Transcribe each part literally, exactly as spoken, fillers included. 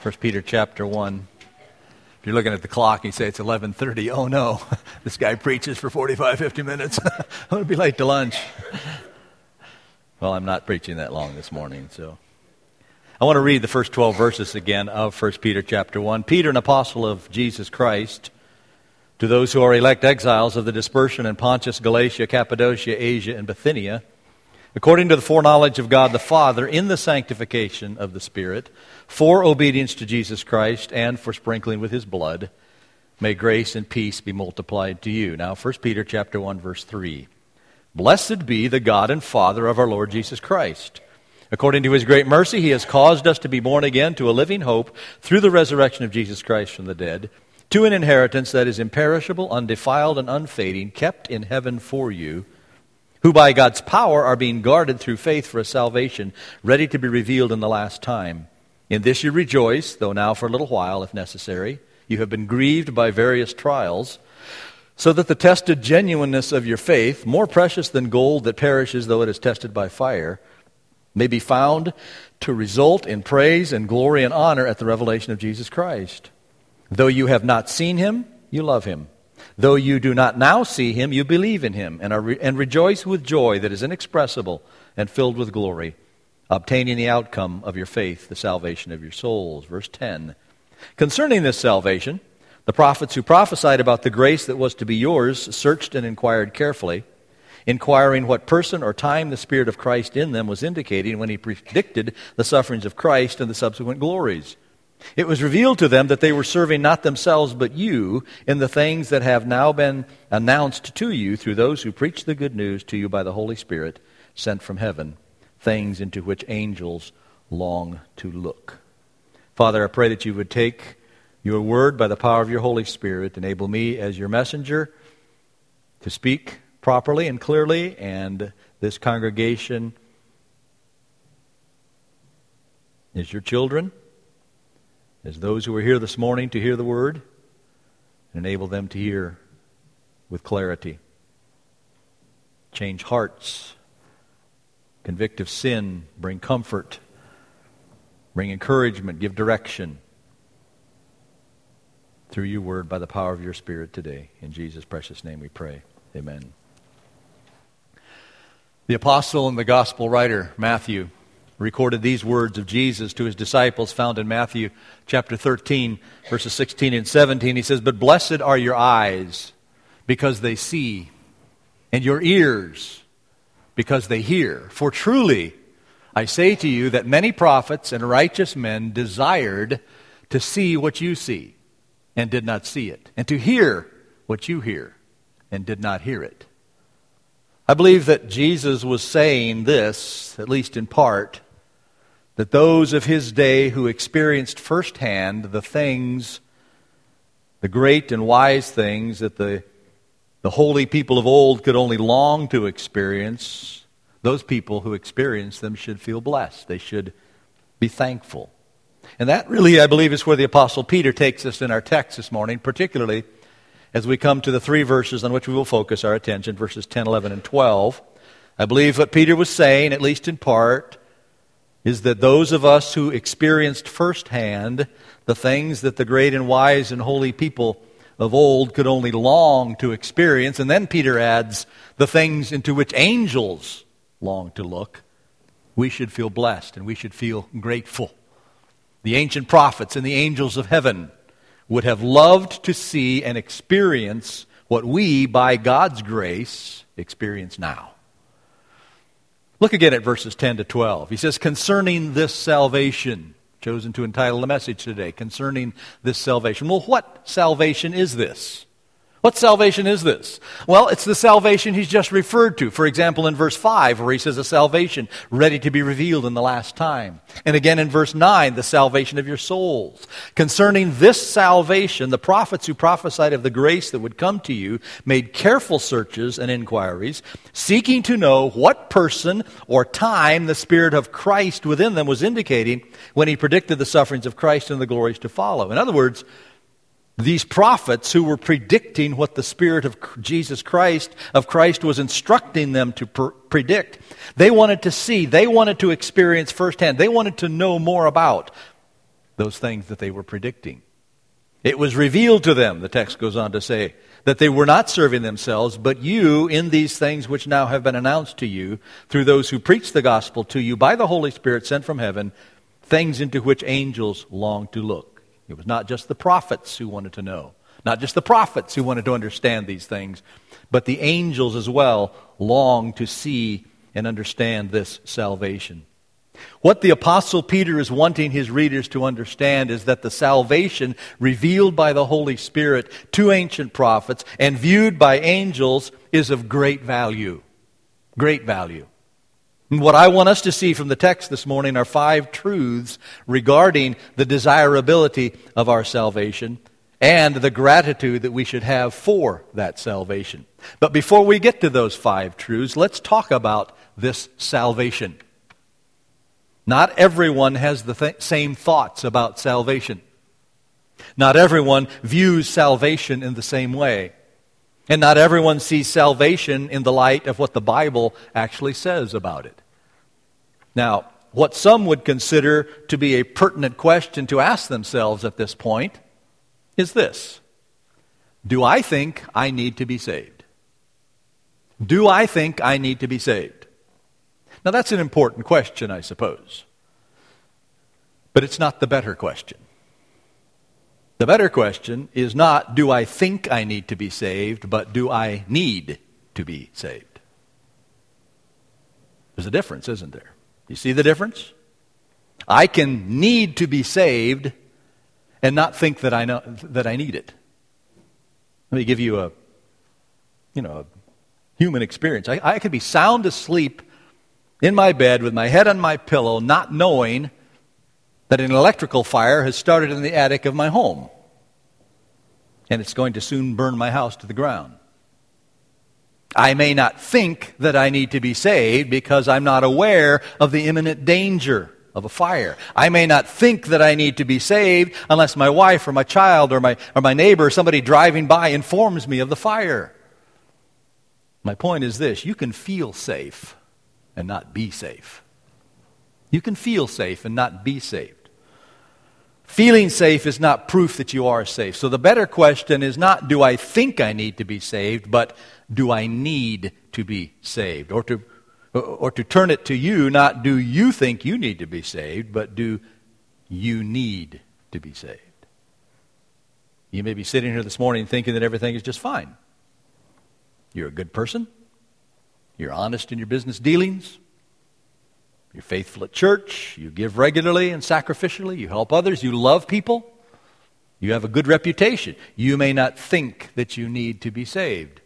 First Peter chapter one. If you're looking at the clock and you say it's eleven thirty, oh no, this guy preaches for forty-five, fifty minutes. I'm going to be late to lunch. Well, I'm not preaching that long this morning, so. I want to read the first twelve verses again of First Peter chapter one. Peter, an apostle of Jesus Christ, to those who are elect exiles of the dispersion in Pontus, Galatia, Cappadocia, Asia, and Bithynia, according to the foreknowledge of God the Father, in the sanctification of the Spirit, for obedience to Jesus Christ, and for sprinkling with His blood, may grace and peace be multiplied to you. Now, First Peter chapter one, verse three. Blessed be the God and Father of our Lord Jesus Christ. According to His great mercy, He has caused us to be born again to a living hope through the resurrection of Jesus Christ from the dead, to an inheritance that is imperishable, undefiled, and unfading, kept in heaven for you, who by God's power are being guarded through faith for a salvation ready to be revealed in the last time. In this you rejoice, though now for a little while, if necessary, you have been grieved by various trials, so that the tested genuineness of your faith, more precious than gold that perishes though it is tested by fire, may be found to result in praise and glory and honor at the revelation of Jesus Christ. Though you have not seen Him, you love Him. Though you do not now see Him, you believe in Him, and, are re- and rejoice with joy that is inexpressible and filled with glory, obtaining the outcome of your faith, the salvation of your souls. Verse ten. Concerning this salvation, the prophets who prophesied about the grace that was to be yours searched and inquired carefully, inquiring what person or time the Spirit of Christ in them was indicating when He predicted the sufferings of Christ and the subsequent glories. It was revealed to them that they were serving not themselves but you in the things that have now been announced to you through those who preach the good news to you by the Holy Spirit sent from heaven, things into which angels long to look. Father, I pray that you would take your word by the power of your Holy Spirit, enable me as your messenger to speak properly and clearly, and this congregation is your children, as those who are here this morning to hear the word, and enable them to hear with clarity. Change hearts, convict of sin, bring comfort, bring encouragement, give direction through your word by the power of your Spirit today. In Jesus' precious name we pray. Amen. The apostle and the gospel writer, Matthew, recorded these words of Jesus to His disciples found in Matthew chapter thirteen, verses sixteen and seventeen. He says, "But blessed are your eyes because they see, and your ears because they hear. For truly I say to you that many prophets and righteous men desired to see what you see and did not see it, and to hear what you hear and did not hear it." I believe that Jesus was saying this, at least in part, that those of His day who experienced firsthand the things, the great and wise things that the, the holy people of old could only long to experience, those people who experienced them should feel blessed. They should be thankful. And that really, I believe, is where the Apostle Peter takes us in our text this morning, particularly as we come to the three verses on which we will focus our attention, verses ten, eleven, and twelve. I believe what Peter was saying, at least in part, is that those of us who experienced firsthand the things that the great and wise and holy people of old could only long to experience, and then Peter adds the things into which angels long to look, we should feel blessed and we should feel grateful. The ancient prophets and the angels of heaven would have loved to see and experience what we, by God's grace, experience now. Look again at verses ten to twelve. He says, concerning this salvation, chosen to entitle the message today, concerning this salvation. Well, what salvation is this? What salvation is this? Well, it's the salvation he's just referred to. For example, in verse five, where he says a salvation ready to be revealed in the last time. And again in verse nine, the salvation of your souls. Concerning this salvation, the prophets who prophesied of the grace that would come to you made careful searches and inquiries, seeking to know what person or time the Spirit of Christ within them was indicating when he predicted the sufferings of Christ and the glories to follow. In other words, these prophets who were predicting what the Spirit of Jesus Christ, of Christ was instructing them to pr- predict, they wanted to see, they wanted to experience firsthand, they wanted to know more about those things that they were predicting. It was revealed to them, the text goes on to say, that they were not serving themselves, but you in these things which now have been announced to you through those who preach the gospel to you by the Holy Spirit sent from heaven, things into which angels long to look. It was not just the prophets who wanted to know, not just the prophets who wanted to understand these things, but the angels as well long to see and understand this salvation. What the Apostle Peter is wanting his readers to understand is that the salvation revealed by the Holy Spirit to ancient prophets and viewed by angels is of great value. Great value. And what I want us to see from the text this morning are five truths regarding the desirability of our salvation and the gratitude that we should have for that salvation. But before we get to those five truths, let's talk about this salvation. Not everyone has the th- same thoughts about salvation. Not everyone views salvation in the same way. And not everyone sees salvation in the light of what the Bible actually says about it. Now, what some would consider to be a pertinent question to ask themselves at this point is this: do I think I need to be saved? Do I think I need to be saved? Now, that's an important question, I suppose. But it's not the better question. The better question is not, do I think I need to be saved, but do I need to be saved? There's a difference, isn't there? You see the difference? I can need to be saved and not think that I know that I need it. Let me give you a, you know, a human experience. I, I could be sound asleep in my bed with my head on my pillow, not knowing that an electrical fire has started in the attic of my home, and it's going to soon burn my house to the ground. I may not think that I need to be saved because I'm not aware of the imminent danger of a fire. I may not think that I need to be saved unless my wife or my child or my, or my neighbor or somebody driving by informs me of the fire. My point is this: you can feel safe and not be safe. You can feel safe and not be saved. Feeling safe is not proof that you are safe. So the better question is not, do I think I need to be saved, but do I need to be saved? Or to, or to turn it to you, not do you think you need to be saved, but do you need to be saved? You may be sitting here this morning thinking that everything is just fine. You're a good person. You're honest in your business dealings. You're faithful at church. You give regularly and sacrificially. You help others. You love people. You have a good reputation. You may not think that you need to be saved.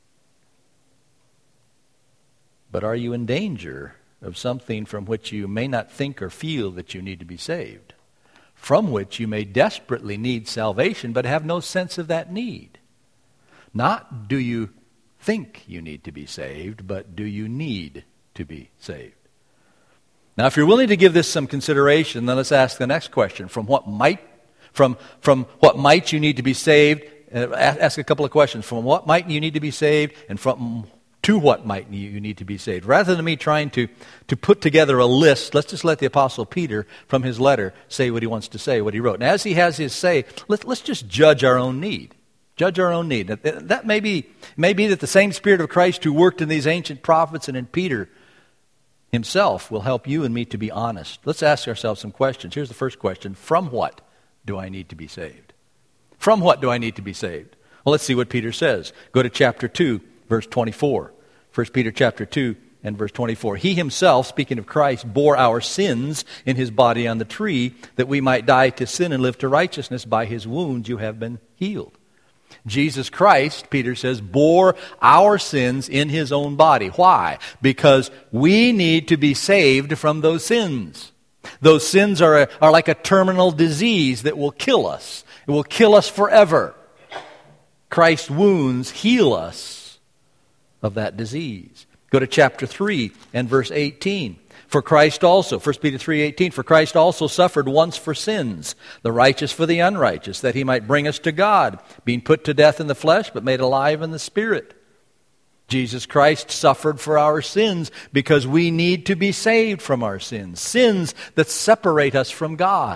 But are you in danger of something from which you may not think or feel that you need to be saved? From which you may desperately need salvation, but have no sense of that need. Not do you think you need to be saved, but do you need to be saved? Now, if you're willing to give this some consideration, then let's ask the next question. From what might, from, from what might you need to be saved, uh, ask a couple of questions. From what might you need to be saved, and from to what might you need to be saved? Rather than me trying to, to put together a list, let's just let the Apostle Peter, from his letter, say what he wants to say, what he wrote. And as he has his say, let, let's just judge our own need. Judge our own need. That, that may be, may be that the same Spirit of Christ who worked in these ancient prophets and in Peter himself will help you and me to be honest. Let's ask ourselves some questions. Here's the first question. From what do I need to be saved? From what do I need to be saved? Well, let's see what Peter says. Go to chapter two, verse twenty-four. First Peter chapter two and verse twenty-four. He himself, speaking of Christ, bore our sins in his body on the tree, that we might die to sin and live to righteousness. By his wounds you have been healed. Jesus Christ, Peter says, bore our sins in his own body. Why? Because we need to be saved from those sins. Those sins are, a, are like a terminal disease that will kill us. It will kill us forever. Christ's wounds heal us of that disease. Go to chapter three and verse eighteen. For Christ also, First Peter three eighteen, for Christ also suffered once for sins, the righteous for the unrighteous, that he might bring us to God, being put to death in the flesh, but made alive in the Spirit. Jesus Christ suffered for our sins because we need to be saved from our sins. Sins that separate us from God.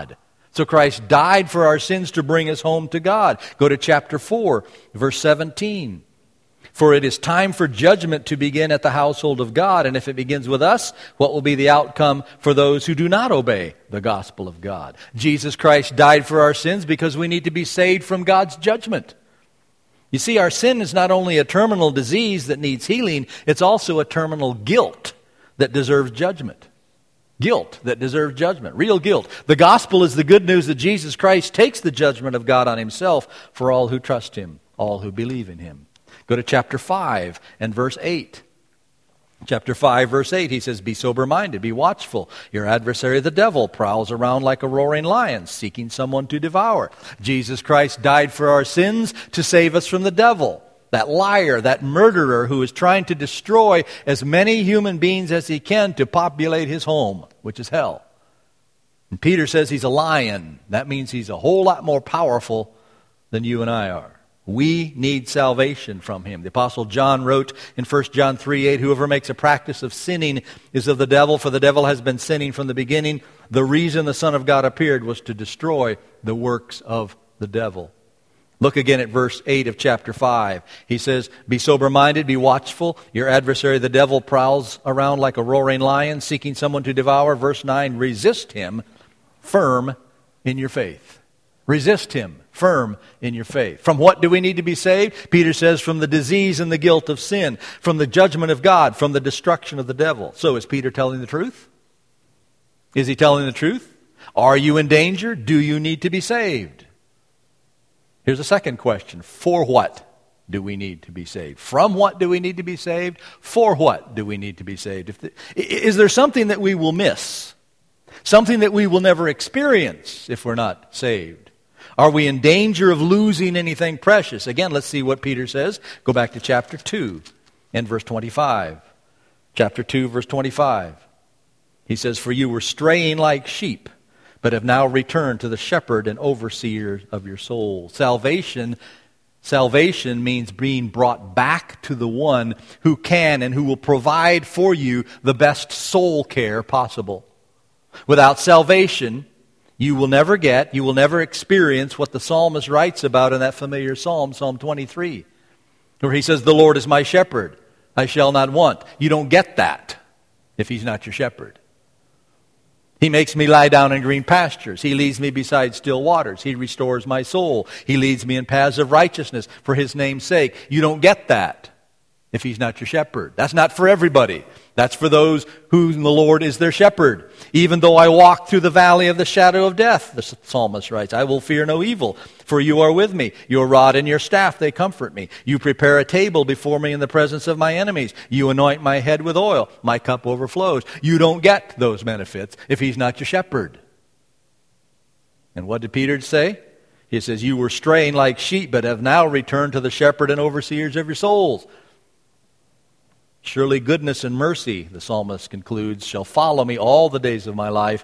So Christ died for our sins to bring us home to God. Go to chapter four, verse seventeen. For it is time for judgment to begin at the household of God, and if it begins with us, what will be the outcome for those who do not obey the gospel of God? Jesus Christ died for our sins because we need to be saved from God's judgment. You see, our sin is not only a terminal disease that needs healing, it's also a terminal guilt that deserves judgment. Guilt that deserves judgment. Real guilt. The gospel is the good news that Jesus Christ takes the judgment of God on himself for all who trust him, all who believe in him. Go to chapter five and verse eight. Chapter five, verse eight, he says, be sober-minded, be watchful. Your adversary, the devil, prowls around like a roaring lion, seeking someone to devour. Jesus Christ died for our sins to save us from the devil, that liar, that murderer who is trying to destroy as many human beings as he can to populate his home, which is hell. And Peter says he's a lion. That means he's a whole lot more powerful than you and I are. We need salvation from him. The Apostle John wrote in First John three eight, whoever makes a practice of sinning is of the devil, for the devil has been sinning from the beginning. The reason the Son of God appeared was to destroy the works of the devil. Look again at verse eight of chapter five. He says, be sober-minded, be watchful. Your adversary, the devil, prowls around like a roaring lion, seeking someone to devour. Verse nine, resist him, firm in your faith. Resist him, firm in your faith. From what do we need to be saved? Peter says, from the disease and the guilt of sin, from the judgment of God, from the destruction of the devil. So is Peter telling the truth? Is he telling the truth? Are you in danger? Do you need to be saved? Here's a second question. For what do we need to be saved? From what do we need to be saved? For what do we need to be saved? If the, is there something that we will miss? Something that we will never experience if we're not saved? Are we in danger of losing anything precious? Again, let's see what Peter says. Go back to chapter two and verse twenty-five. Chapter two, verse twenty-five. He says, for you were straying like sheep, but have now returned to the shepherd and overseer of your soul. Salvation, salvation means being brought back to the one who can and who will provide for you the best soul care possible. Without salvation, you will never get, you will never experience what the psalmist writes about in that familiar psalm, Psalm twenty-three, where he says, the Lord is my shepherd, I shall not want. You don't get that if he's not your shepherd. He makes me lie down in green pastures. He leads me beside still waters. He restores my soul. He leads me in paths of righteousness for his name's sake. You don't get that if he's not your shepherd. That's not for everybody. That's for those whom the Lord is their shepherd. Even though I walk through the valley of the shadow of death, the psalmist writes, I will fear no evil, for you are with me. Your rod and your staff, they comfort me. You prepare a table before me in the presence of my enemies. You anoint my head with oil. My cup overflows. You don't get those benefits if he's not your shepherd. And what did Peter say? He says, you were straying like sheep, but have now returned to the shepherd and overseers of your souls. Surely goodness and mercy, the psalmist concludes, shall follow me all the days of my life,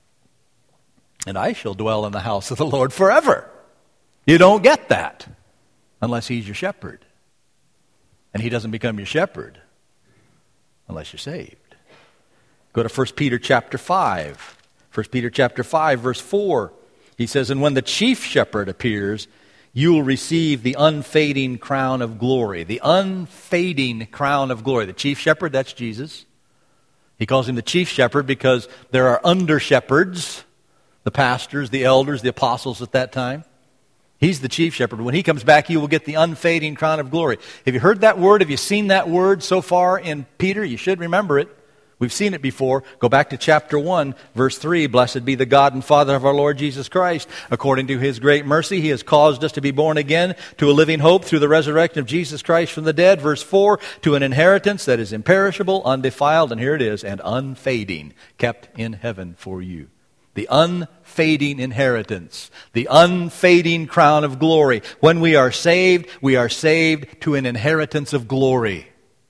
and I shall dwell in the house of the Lord forever. You don't get that unless he's your shepherd. And he doesn't become your shepherd unless you're saved. Go to First Peter chapter five. First Peter chapter five, verse four. He says, and when the chief shepherd appears, you will receive the unfading crown of glory. The unfading crown of glory. The chief shepherd, that's Jesus. He calls him the chief shepherd because there are under-shepherds, the pastors, the elders, the apostles at that time. He's the chief shepherd. When he comes back, you will get the unfading crown of glory. Have you heard that word? Have you seen that word so far in Peter? You should remember it. We've seen it before. Go back to chapter one, verse three. Blessed be the God and Father of our Lord Jesus Christ. According to his great mercy, he has caused us to be born again to a living hope through the resurrection of Jesus Christ from the dead. Verse four, to an inheritance that is imperishable, undefiled, and here it is, and unfading, kept in heaven for you. The unfading inheritance, the unfading crown of glory. When we are saved, we are saved to an inheritance of glory.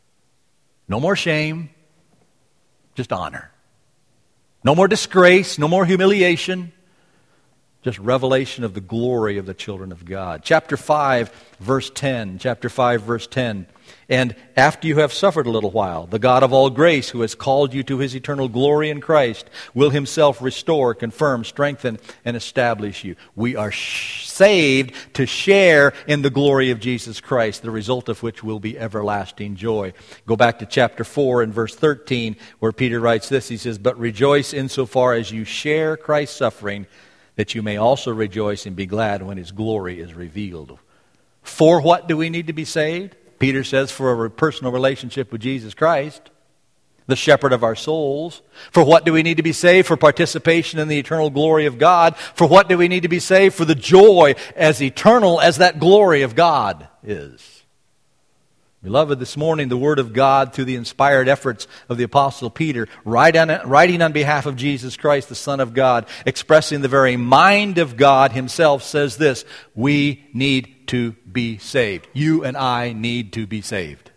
No more shame. Just honor. No more disgrace, no more humiliation. Just revelation of the glory of the children of God. Chapter five, verse ten. Chapter five, verse ten. And after you have suffered a little while, the God of all grace, who has called you to his eternal glory in Christ, will himself restore, confirm, strengthen, and establish you. We are sh- saved to share in the glory of Jesus Christ, the result of which will be everlasting joy. Go back to chapter four and verse thirteen, where Peter writes this. He says, "But rejoice insofar as you share Christ's suffering, that you may also rejoice and be glad when his glory is revealed." For what do we need to be saved? Peter says, for a personal relationship with Jesus Christ, the shepherd of our souls. For what do we need to be saved? For participation in the eternal glory of God. For what do we need to be saved? For the joy as eternal as that glory of God is. Beloved, this morning the Word of God, through the inspired efforts of the Apostle Peter, writing on, writing on behalf of Jesus Christ, the Son of God, expressing the very mind of God himself, says this: we need to be saved. You and I need to be saved.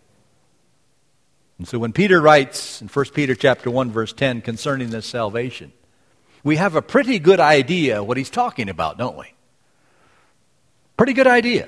And so when Peter writes in First Peter chapter one, verse ten, concerning this salvation, we have a pretty good idea what he's talking about, don't we? Pretty good idea.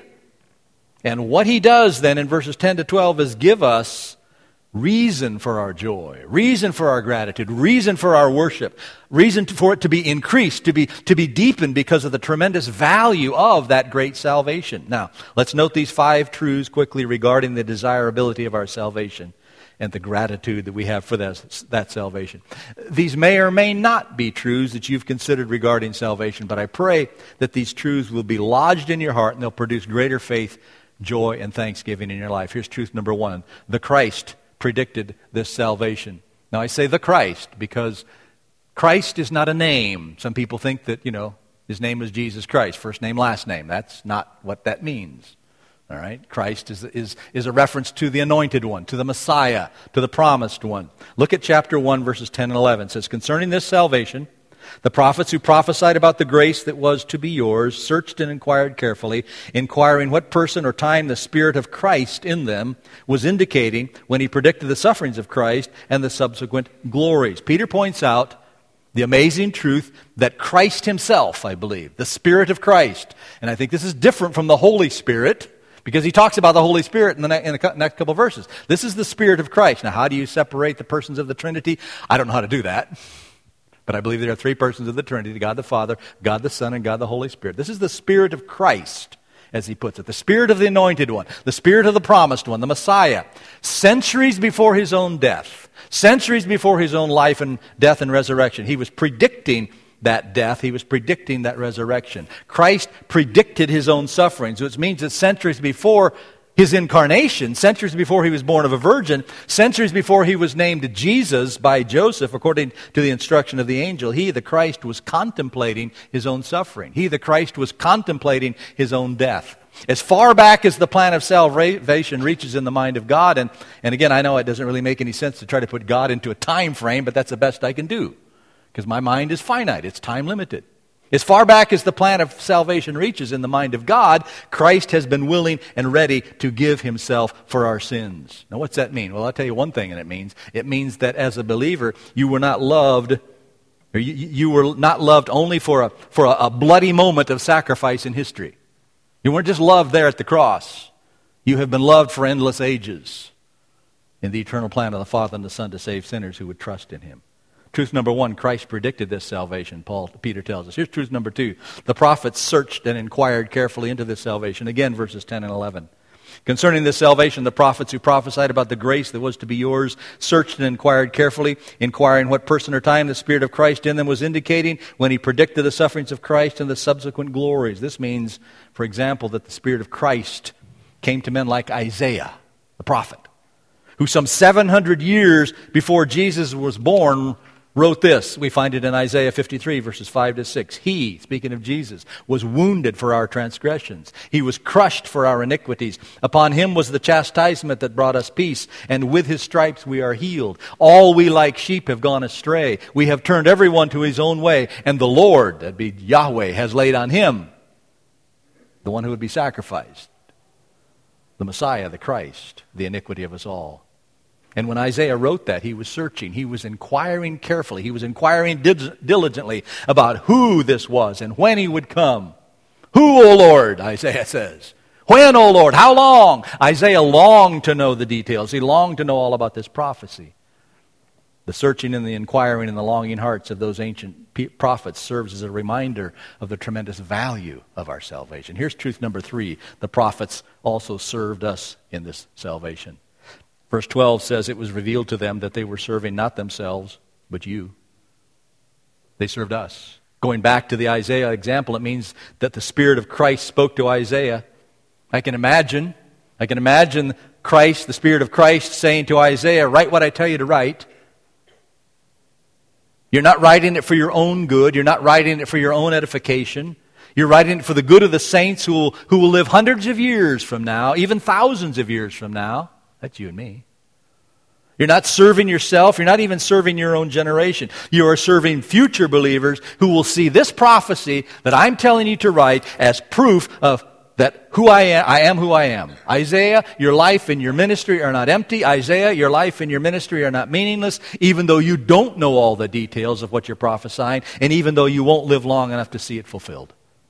And what he does then in verses ten to twelve is give us reason for our joy, reason for our gratitude, reason for our worship, reason for it to be increased, to be, to be deepened because of the tremendous value of that great salvation. Now, let's note these five truths quickly regarding the desirability of our salvation and the gratitude that we have for that, that salvation. These may or may not be truths that you've considered regarding salvation, but I pray that these truths will be lodged in your heart and they'll produce greater faith, joy, and thanksgiving in your life. Here's truth number one. The Christ predicted this salvation. Now I say the Christ because Christ is not a name. Some people think that, you know, his name is Jesus Christ, first name, last name. That's not what that means. All right? Christ is, is, is a reference to the anointed one, to the Messiah, to the promised one. Look at chapter one, verses ten and eleven. It says, "Concerning this salvation, the prophets who prophesied about the grace that was to be yours searched and inquired carefully, inquiring what person or time the Spirit of Christ in them was indicating when he predicted the sufferings of Christ and the subsequent glories." Peter points out the amazing truth that Christ himself, I believe, the Spirit of Christ, and I think this is different from the Holy Spirit, because he talks about the Holy Spirit in the, ne- in the next couple of verses. This is the Spirit of Christ. Now, how do you separate the persons of the Trinity? I don't know how to do that. But I believe there are three persons of the Trinity: God the Father, God the Son, and God the Holy Spirit. This is the Spirit of Christ, as he puts it. The Spirit of the Anointed One, the Spirit of the Promised One, the Messiah. Centuries before his own death, centuries before his own life and death and resurrection, he was predicting that death. He was predicting that resurrection. Christ predicted his own sufferings, which means that centuries before his incarnation, centuries before he was born of a virgin, centuries before he was named Jesus by Joseph, according to the instruction of the angel, he, the Christ, was contemplating his own suffering. He, the Christ, was contemplating his own death. As far back as the plan of salvation reaches in the mind of God, and, and again, I know it doesn't really make any sense to try to put God into a time frame, but that's the best I can do, because my mind is finite. It's time limited. As far back as the plan of salvation reaches in the mind of God, Christ has been willing and ready to give himself for our sins. Now, what's that mean? Well, I'll tell you one thing, and it means it means that as a believer, you were not loved, or you, you were not loved only for a for a, a bloody moment of sacrifice in history. You weren't just loved there at the cross. You have been loved for endless ages in the eternal plan of the Father and the Son to save sinners who would trust in him. Truth number one, Christ predicted this salvation, Paul, Peter tells us. Here's truth number two. The prophets searched and inquired carefully into this salvation. Again, verses ten and eleven. Concerning this salvation, the prophets who prophesied about the grace that was to be yours searched and inquired carefully, inquiring what person or time the Spirit of Christ in them was indicating when he predicted the sufferings of Christ and the subsequent glories. This means, for example, that the Spirit of Christ came to men like Isaiah, the prophet, who some seven hundred years before Jesus was born wrote this. We find it in Isaiah fifty-three, verses five to six. He, speaking of Jesus, was wounded for our transgressions. He was crushed for our iniquities. Upon him was the chastisement that brought us peace, and with his stripes we are healed. All we like sheep have gone astray. We have turned everyone to his own way, and the Lord, that'd be Yahweh, has laid on him, the one who would be sacrificed, the Messiah, the Christ, the iniquity of us all. And when Isaiah wrote that, he was searching. He was inquiring carefully. He was inquiring diligently about who this was and when he would come. Who, O Lord, Isaiah says. When, O Lord? How long? Isaiah longed to know the details. He longed to know all about this prophecy. The searching and the inquiring and the longing hearts of those ancient prophets serves as a reminder of the tremendous value of our salvation. Here's truth number three. The prophets also served us in this salvation. Verse twelve says, it was revealed to them that they were serving not themselves, but you. They served us. Going back to the Isaiah example, it means that the Spirit of Christ spoke to Isaiah. I can imagine, I can imagine Christ, the Spirit of Christ, saying to Isaiah, write what I tell you to write. You're not writing it for your own good. You're not writing it for your own edification. You're writing it for the good of the saints who will, who will live hundreds of years from now, even thousands of years from now. That's you and me. You're not serving yourself. You're not even serving your own generation. You are serving future believers who will see this prophecy that I'm telling you to write as proof of that who I am, I am who I am. Isaiah, your life and your ministry are not empty. Isaiah, your life and your ministry are not meaningless, even though you don't know all the details of what you're prophesying, and even though you won't live long enough to see it fulfilled.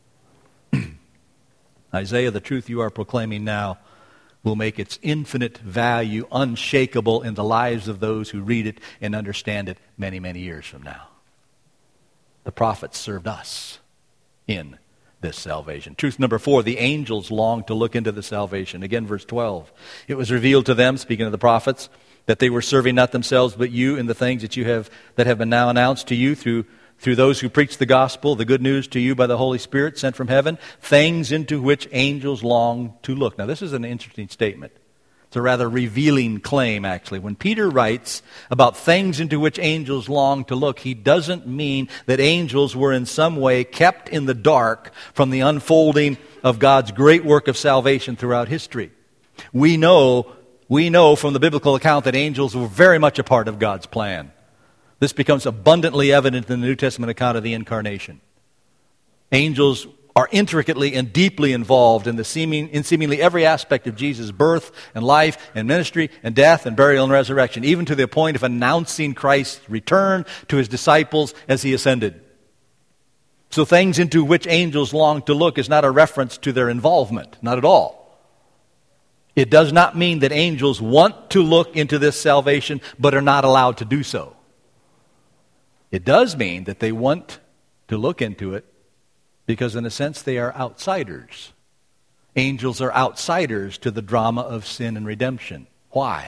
Isaiah, the truth you are proclaiming now will make its infinite value unshakable in the lives of those who read it and understand it many, many years from now. The prophets served us in this salvation. Truth number four, the angels longed to look into the salvation. Again, verse twelve. It was revealed to them, speaking of the prophets, that they were serving not themselves but you in the things that you have that have been now announced to you through through those who preach the gospel, the good news to you by the Holy Spirit sent from heaven, things into which angels long to look. Now, this is an interesting statement. It's a rather revealing claim, actually. When Peter writes about things into which angels long to look, he doesn't mean that angels were in some way kept in the dark from the unfolding of God's great work of salvation throughout history. We know, we know from the biblical account that angels were very much a part of God's plan. This becomes abundantly evident in the New Testament account of the incarnation. Angels are intricately and deeply involved in the seeming, in seemingly every aspect of Jesus' birth and life and ministry and death and burial and resurrection, even to the point of announcing Christ's return to his disciples as he ascended. So things into which angels long to look is not a reference to their involvement, not at all. It does not mean that angels want to look into this salvation but are not allowed to do so. It does mean that they want to look into it because, in a sense, they are outsiders. Angels are outsiders to the drama of sin and redemption. Why?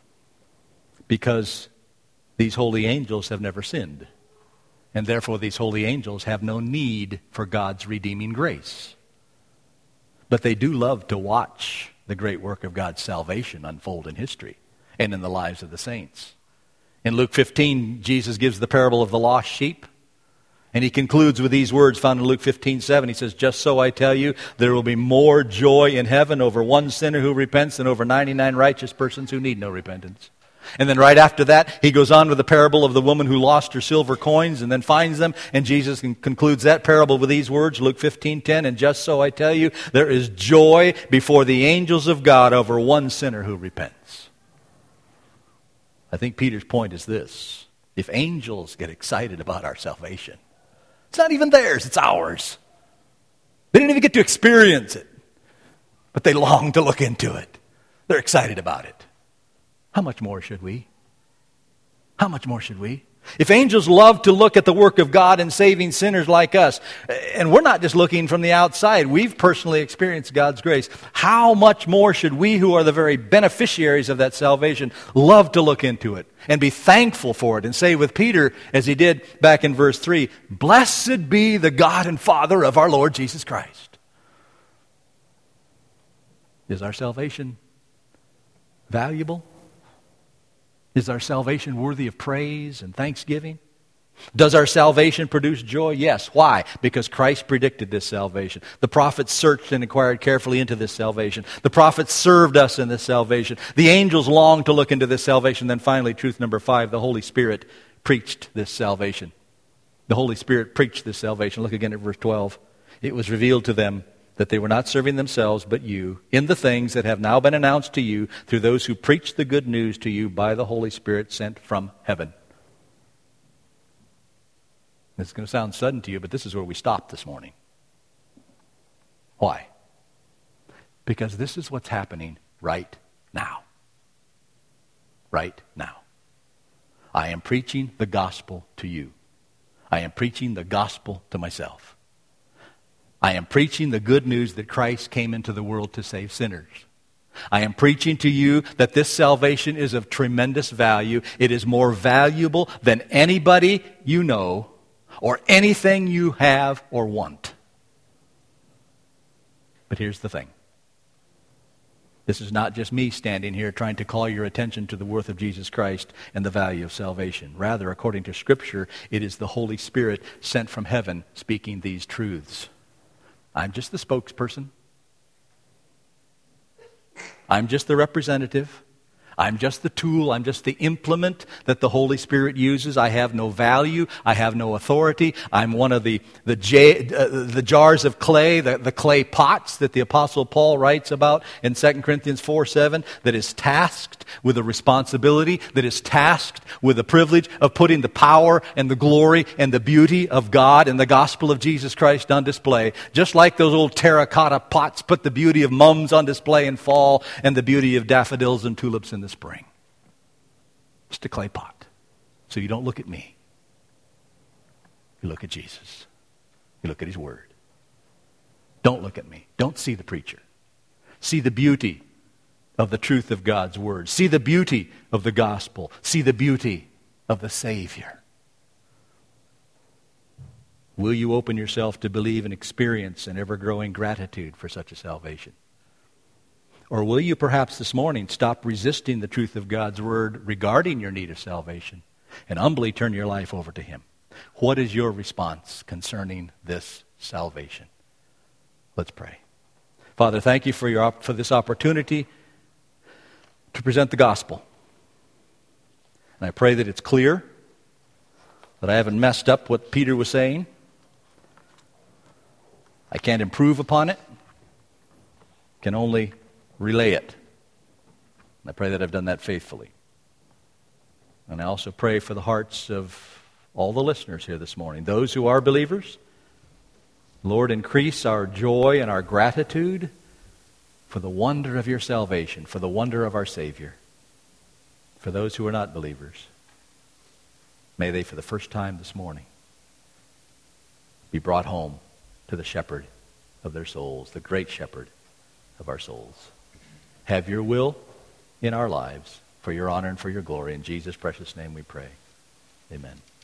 Because these holy angels have never sinned. And therefore, these holy angels have no need for God's redeeming grace. But they do love to watch the great work of God's salvation unfold in history and in the lives of the saints. In Luke fifteen, Jesus gives the parable of the lost sheep. And he concludes with these words found in Luke fifteen seven. He says, just so I tell you, there will be more joy in heaven over one sinner who repents than over ninety-nine righteous persons who need no repentance. And then right after that, he goes on with the parable of the woman who lost her silver coins and then finds them. And Jesus concludes that parable with these words, Luke fifteen ten, and just so I tell you, there is joy before the angels of God over one sinner who repents. I think Peter's point is this. If angels get excited about our salvation, it's not even theirs, it's ours. They didn't even get to experience it, but they long to look into it. They're excited about it. How much more should we? How much more should we? If angels love to look at the work of God in saving sinners like us, and we're not just looking from the outside, we've personally experienced God's grace, how much more should we who are the very beneficiaries of that salvation love to look into it and be thankful for it and say with Peter, as he did back in verse three, blessed be the God and Father of our Lord Jesus Christ. Is our salvation valuable? Is our salvation worthy of praise and thanksgiving? Does our salvation produce joy? Yes. Why? Because Christ predicted this salvation. The prophets searched and inquired carefully into this salvation. The prophets served us in this salvation. The angels longed to look into this salvation. Then finally, truth number five, the Holy Spirit preached this salvation. The Holy Spirit preached this salvation. Look again at verse twelve. It was revealed to them that they were not serving themselves but you in the things that have now been announced to you through those who preach the good news to you by the Holy Spirit sent from heaven. It's going to sound sudden to you, but this is where we stopped this morning. Why? Because this is what's happening right now. Right now. I am preaching the gospel to you. I am preaching the gospel to myself. I am preaching the good news that Christ came into the world to save sinners. I am preaching to you that this salvation is of tremendous value. It is more valuable than anybody you know or anything you have or want. But here's the thing. This is not just me standing here trying to call your attention to the worth of Jesus Christ and the value of salvation. Rather, according to Scripture, it is the Holy Spirit sent from heaven speaking these truths. I'm just the spokesperson. I'm just the representative. I'm just the tool. I'm just the implement that the Holy Spirit uses. I have no value. I have no authority. I'm one of the the, j, uh, the jars of clay, the, the clay pots that the Apostle Paul writes about in Second Corinthians four seven, that is tasked with a responsibility, that is tasked with the privilege of putting the power and the glory and the beauty of God and the gospel of Jesus Christ on display. Just like those old terracotta pots put the beauty of mums on display in fall and the beauty of daffodils and tulips in the spring. Just a clay pot. So you don't look at me. You look at Jesus. You look at His Word. Don't look at me. Don't see the preacher. See the beauty of the truth of God's Word. See the beauty of the gospel. See the beauty of the Savior. Will you open yourself to believe and experience an ever-growing gratitude for such a salvation? Or will you perhaps this morning stop resisting the truth of God's Word regarding your need of salvation and humbly turn your life over to Him? What is your response concerning this salvation? Let's pray. Father, thank you for, your, for this opportunity to present the gospel. And I pray that it's clear, that I haven't messed up what Peter was saying. I can't improve upon it. Can only relay it. I pray that I've done that faithfully. And I also pray for the hearts of all the listeners here this morning, those who are believers. Lord, increase our joy and our gratitude for the wonder of your salvation, for the wonder of our Savior. For those who are not believers, may they for the first time this morning be brought home to the shepherd of their souls, the great shepherd of our souls. Have your will in our lives for your honor and for your glory. In Jesus' precious name we pray. Amen.